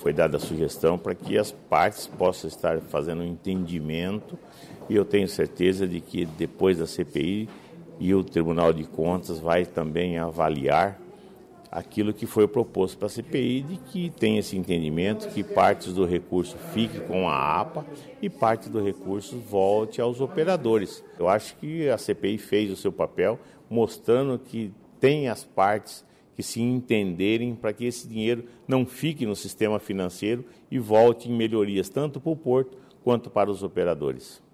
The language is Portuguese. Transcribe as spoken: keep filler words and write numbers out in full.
foi dada a sugestão para que as partes possam estar fazendo um entendimento, e eu tenho certeza de que depois da C P I e o Tribunal de Contas vai também avaliar aquilo que foi proposto para a C P I, de que tem esse entendimento, que partes do recurso fique com a APA e parte do recurso volte aos operadores. Eu acho que a C P I fez o seu papel, mostrando que tem as partes que se entenderem para que esse dinheiro não fique no sistema financeiro e volte em melhorias tanto para o porto quanto para os operadores.